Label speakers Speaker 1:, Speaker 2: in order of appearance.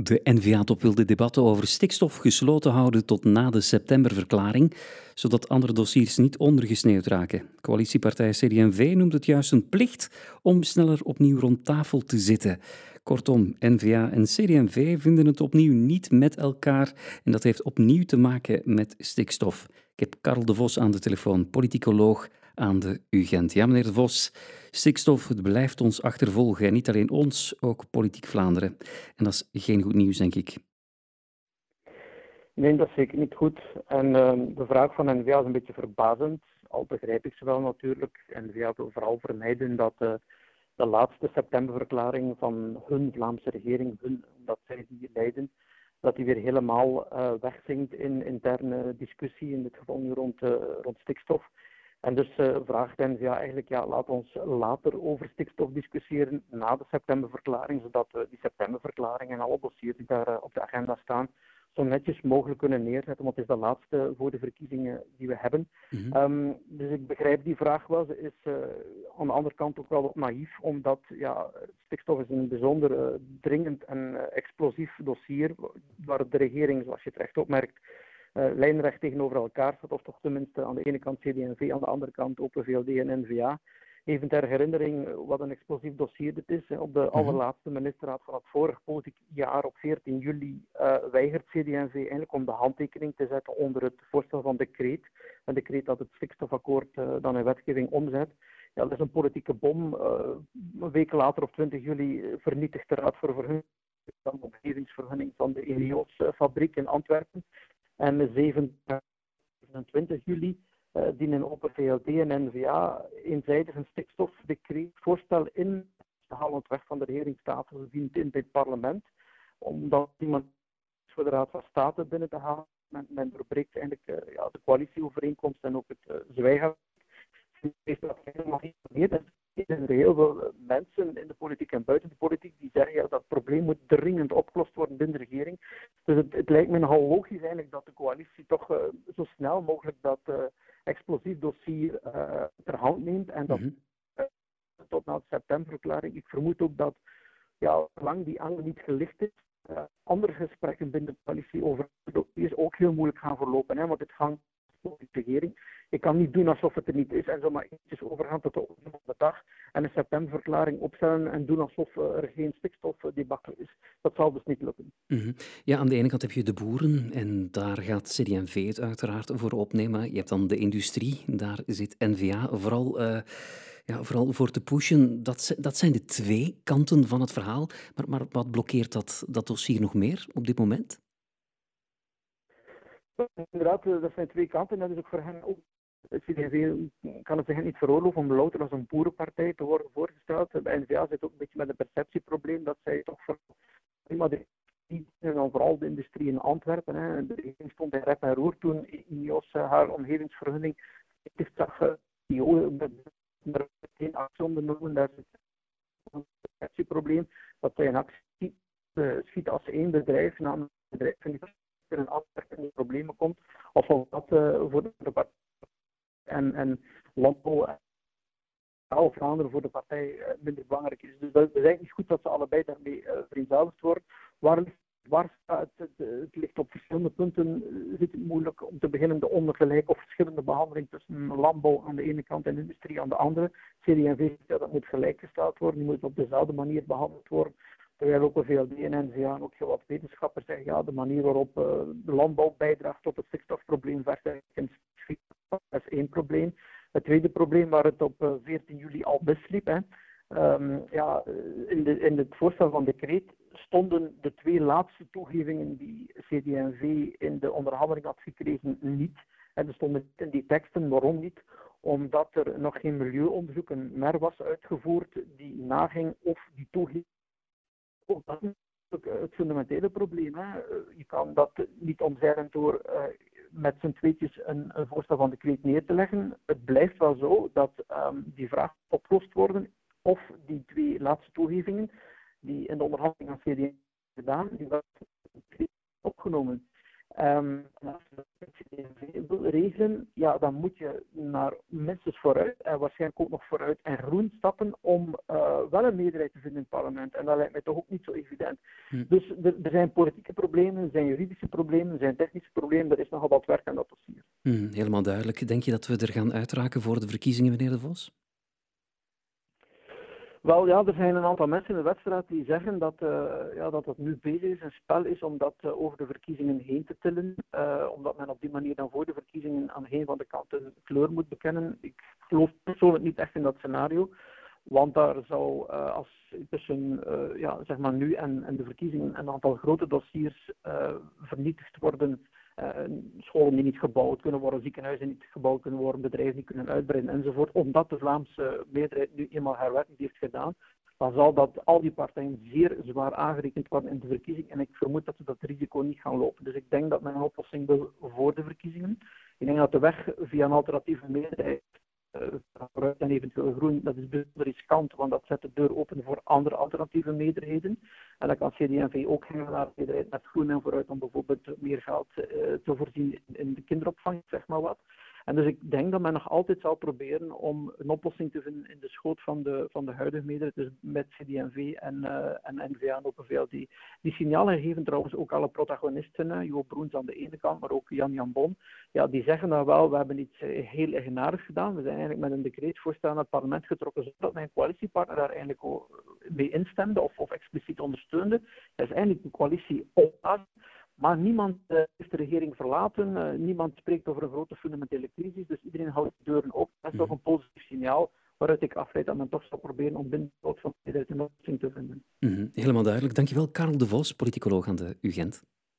Speaker 1: De N-VA-top wil de debatten over stikstof gesloten houden tot na de septemberverklaring, zodat andere dossiers niet ondergesneeuwd raken. Coalitiepartij CD&V noemt het juist een plicht om sneller opnieuw rond tafel te zitten. Kortom, N-VA en CD&V vinden het opnieuw niet met elkaar en dat heeft opnieuw te maken met stikstof. Ik heb Karel de Vos aan de telefoon, politicoloog aan de UGent. Ja, meneer de Vos, stikstof, het blijft ons achtervolgen. En niet alleen ons, ook Politiek Vlaanderen. En dat is geen goed nieuws, denk ik.
Speaker 2: Nee, dat is zeker niet goed. En de vraag van N-VA is een beetje verbazend. Al begrijp ik ze wel natuurlijk. N-VA wil vooral vermijden dat de laatste septemberverklaring van hun Vlaamse regering, omdat zij die leiden, dat die weer helemaal wegzinkt in interne discussie, in dit geval nu rond stikstof. En dus vraagt N-VA eigenlijk, laat ons later over stikstof discussiëren na de septemberverklaring, zodat we die septemberverklaring en alle dossiers die daar op de agenda staan, zo netjes mogelijk kunnen neerzetten, want het is de laatste voor de verkiezingen die we hebben. Mm-hmm. Dus ik begrijp die vraag wel. Ze is aan de andere kant ook wel wat naïef, omdat stikstof is een bijzonder dringend en explosief dossier, waar de regering, zoals je terecht opmerkt, lijnrecht tegenover elkaar staat, of toch tenminste aan de ene kant CD&V, aan de andere kant Open VLD en N-VA. Even ter herinnering wat een explosief dossier dit is. Op de allerlaatste ministerraad van het vorige politiek jaar op 14 juli weigert CD&V eigenlijk om de handtekening te zetten onder het voorstel van decreet. Een decreet dat het stikstofakkoord dan in wetgeving omzet. Ja, dat is een politieke bom. Een week later, op 20 juli, vernietigt de Raad voor Vergunning dan de omgevingsvergunning van de Ineos-fabriek in Antwerpen. En 27 juli dienen Open VLD en N-VA eenzijdig een stikstofdecreetvoorstel in te halen weg van de regeringstafel in dit parlement, omdat iemand voor de Raad van State binnen te halen. Men doorbreekt eigenlijk de coalitieovereenkomst en ook het zwijgen. Heeft dat helemaal niet geleerd. Er zijn heel veel mensen in de politiek en buiten de politiek die zeggen dat het probleem moet dringend opgelost worden binnen de regering. Dus het lijkt me nogal logisch eigenlijk dat de coalitie toch zo snel mogelijk dat explosief dossier ter hand neemt en dat tot na de septemberverklaring. Ik vermoed ook dat, zolang die angel niet gelicht is, andere gesprekken binnen de coalitie over de dossiers ook heel moeilijk gaan verlopen. Want het hangt van de regering. Ik kan niet doen alsof het er niet is en zomaar eventjes overgaan tot de orde van de dag en een septemberverklaring opstellen en doen alsof er geen stikstofdebacle is. Dat zal dus niet lukken.
Speaker 1: Mm-hmm. Ja, aan de ene kant heb je de boeren en daar gaat CD&V het uiteraard voor opnemen. Je hebt dan de industrie, daar zit N-VA vooral voor te pushen. Dat zijn de twee kanten van het verhaal. Maar wat blokkeert dat dossier nog meer op dit moment?
Speaker 2: Inderdaad, dat zijn twee kanten. Dat is ook voor hen ook. Het CD&V kan het zich niet veroorloven om louter als een boerenpartij te worden voorgesteld. Bij N-VA zit ook een beetje met een perceptieprobleem dat zij toch en dan vooral de industrie in Antwerpen. De regering stond in rep en roer toen Ineos haar omgevingsvergunning zag. Er geen actie ondernomen. Daar zit een perceptieprobleem dat zij in actie schiet als één bedrijf, namelijk een bedrijf van die in Antwerpen in problemen komt, of dat voor de partij en landbouw en Vlaanderen voor de partij minder belangrijk is. Dus dat is eigenlijk niet goed dat ze allebei daarmee vereenzelvigd worden. Waar staat het ligt op verschillende punten, zit het moeilijk om te beginnen de ongelijke of verschillende behandeling tussen landbouw aan de ene kant en industrie aan de andere. CD&V dat moet gelijkgesteld worden, die moet op dezelfde manier behandeld worden. Terwijl ook de VLD en N-VA en ook heel wat wetenschappers zeggen, de manier waarop de landbouw bijdraagt tot het stikstofprobleem vergt dat is één probleem. Het tweede probleem waar het op 14 juli al misliep, in het voorstel van decreet stonden de twee laatste toegevingen die CD&V in de onderhandeling had gekregen niet. En er stonden in die teksten, waarom niet? Omdat er nog geen milieuonderzoek, een MER was uitgevoerd die naging of die toegeving. Dat is het fundamentele probleem. Je kan dat niet omzeilen door met z'n tweetjes een voorstel van decreet neer te leggen. Het blijft wel zo dat die vraag opgelost worden of die twee laatste toegevingen die in de onderhandeling aan CD gedaan, die werden opgenomen. Als je het wil regelen, dan moet je naar minstens vooruit en waarschijnlijk ook nog vooruit en groen stappen om wel een meerderheid te vinden in het parlement. En dat lijkt mij toch ook niet zo evident. Dus er zijn politieke problemen, er zijn juridische problemen, er zijn technische problemen. Er is nogal wat werk aan dat dossier.
Speaker 1: Helemaal duidelijk. Denk je dat we er gaan uitraken voor de verkiezingen, meneer De Vos?
Speaker 2: Wel ja, er zijn een aantal mensen in de wedstrijd die zeggen dat het nu bezig is, een spel is om dat over de verkiezingen heen te tillen. Omdat men op die manier dan voor de verkiezingen aan geen van de kanten kleur moet bekennen. Ik geloof persoonlijk niet echt in dat scenario. Want daar zou als tussen zeg maar nu en de verkiezingen een aantal grote dossiers vernietigd worden. Scholen die niet gebouwd kunnen worden, ziekenhuizen die niet gebouwd kunnen worden, bedrijven die kunnen uitbreiden enzovoort. Omdat de Vlaamse meerderheid nu eenmaal haar werk niet heeft gedaan, dan zal dat al die partijen zeer zwaar aangerekend worden in de verkiezing. En ik vermoed dat ze dat risico niet gaan lopen. Dus ik denk dat men een oplossing wil voor de verkiezingen. Ik denk dat de weg via een alternatieve meerderheid vooruit en eventueel groen, dat is bijzonder riskant, want dat zet de deur open voor andere alternatieve meerderheden. En dan kan CD&V ook gaan naar de meerderheid met groen en vooruit om bijvoorbeeld meer geld te voorzien in de kinderopvang, zeg maar wat. En dus ik denk dat men nog altijd zal proberen om een oplossing te vinden in de schoot van de huidige meerderheid, dus met CD&V en N-VA en Open VLD. Die signalen geven trouwens ook alle protagonisten, Joop Broens aan de ene kant, maar ook Jan Bon. Ja, die zeggen dan wel, we hebben iets heel eigenaardigs gedaan. We zijn eigenlijk met een decreetvoorstel naar het parlement getrokken, zodat mijn coalitiepartner daar eigenlijk ook mee instemde of expliciet ondersteunde. Dat is eigenlijk een coalitie op. Maar niemand heeft de regering verlaten, niemand spreekt over een grote fundamentele crisis, dus iedereen houdt de deuren open. Dat is toch een positief signaal waaruit ik afleid dat men toch zal proberen om binnen de van de een oplossing te vinden.
Speaker 1: Helemaal duidelijk. Dankjewel, Karel De Vos, politicoloog aan de UGent.